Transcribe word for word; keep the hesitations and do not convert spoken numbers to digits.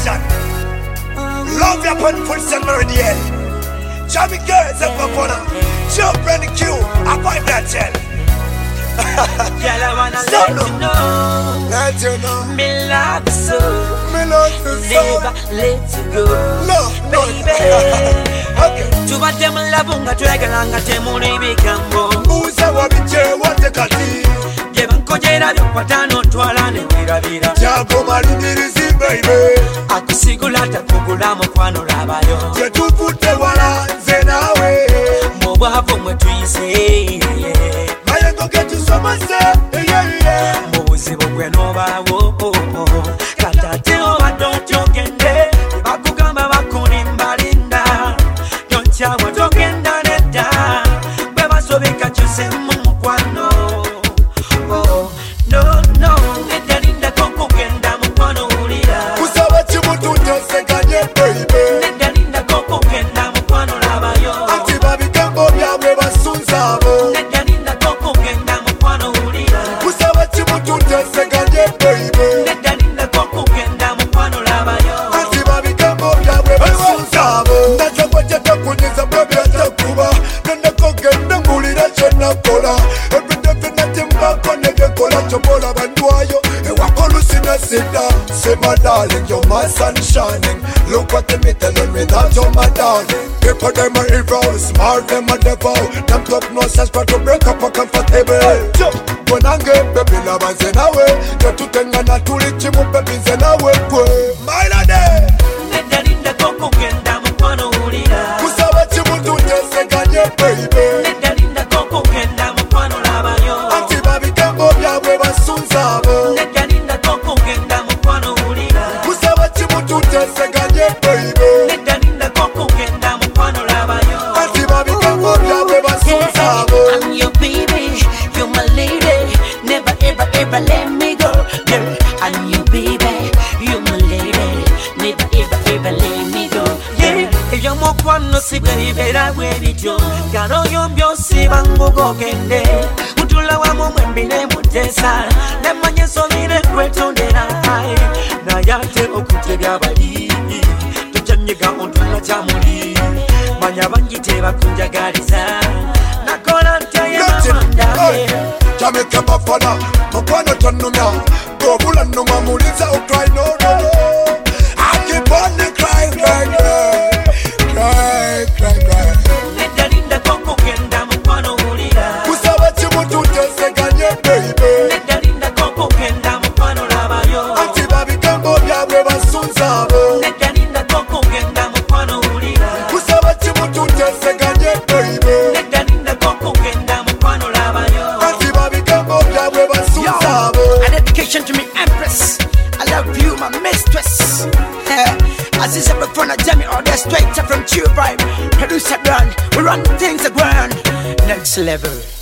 Nation. Love your pen full Saint Meridian. Jammy girls up upon her. Jump ready queue. I find that tell. Girl, I wanna So let no. you know, Let you know. me love you so, Me love you so. never let you go, No, no. baby. Okay. Tuba temulabunga twegalanga temuli bigambo. Uze wabiche wate kati. Gye bankojera byokwatano twala ne wirabira. Jago malumirizi baby. Akusigula takugula mukwano labayo. Tetuvute wala nze nawe. Mu bwavu mwe tuyise. Mayengo getusomase. Mu buzibu gwe n'obaawo. Katate obadde otyogende. Bakugamba bakulimbalinda. Tonkyawa togenda nedda. Bwe basobeka kyusemu mukwano. Oh, no, no. Neddalinda kokugenda mukwano wulira. Kusaba kimutu teseganye baby. Neddalinda kokugenda mukwano labayo. Anti babigambo byabwe basunza abo. Neddalinda kokugenda mukwano wulira. Kusaba kimutu teseganye baby. Neddalinda kokugenda mukwano labayo. Anti babigambo byabwe basunza abo. Ndasaba kunyiza baby atakuba. Nenda kogenda ngulira kyenakola. Everyday finati mbako nebyekola kyobola bandwayo. Ewakolusina sida. Say my darling, you're my sun shining. Look what they me telling me that you're my darling. People them are evil, smart them are devil. Them top no sense try to break up a comfortable. When I get baby love and say nawe. Get to tenga na tuli chimu baby say nawe kwe. My lady. Neddalinda kokugenda mukwano wulira. Kusaba chimu tuteseganye baby. Neddalinda kokugenda mukwano labayo. Anti babi tembo byabwe basunza abo. Neddalinda kokugenda mukwano wulira. Kusaba chimu tuteseganye baby. Neddalinda kokugenda mukwano labayo. Anti babi tembo byabwe basunza abo. I'm your baby, you're my lady. Never ever ever let me go, girl. I'm your baby, you're my lady. Never ever ever let me go, yeah. Eyo mukwano si bwebibera bwe bityo. Kano yombyo siba ngugogende. Mutula wamu mwembine mutesa. Nemanye nsomire kwetondera. Naye ate okutebya bali. Tujanyiga ontula kyamuli. Manya bangi tebakunjagaliza. Nakola ntya ye mamanda. Jamaica bafana, mukwano tonumya. Gobula numa muliza ukry no no no. I keep on the crying, crying, crying, crying, crying, crying. Neddalinda kokugenda mukwano wulira. Kusaba chimutu teseganye baby. Neddalinda kokugenda mukwano labayo. Anti babigambo byabwe basunza abo. Neddalinda kokugenda mukwano wulira. Kusaba chimutu teseganye baby. Neddalinda kokugenda mukwano labayo. Anti babigambo byabwe basunza abo. A dedication to me Empress. I love you, my mistress. As is ever from a Jammy or the straight from True Vibe. Producer brand, we run things around. Next level.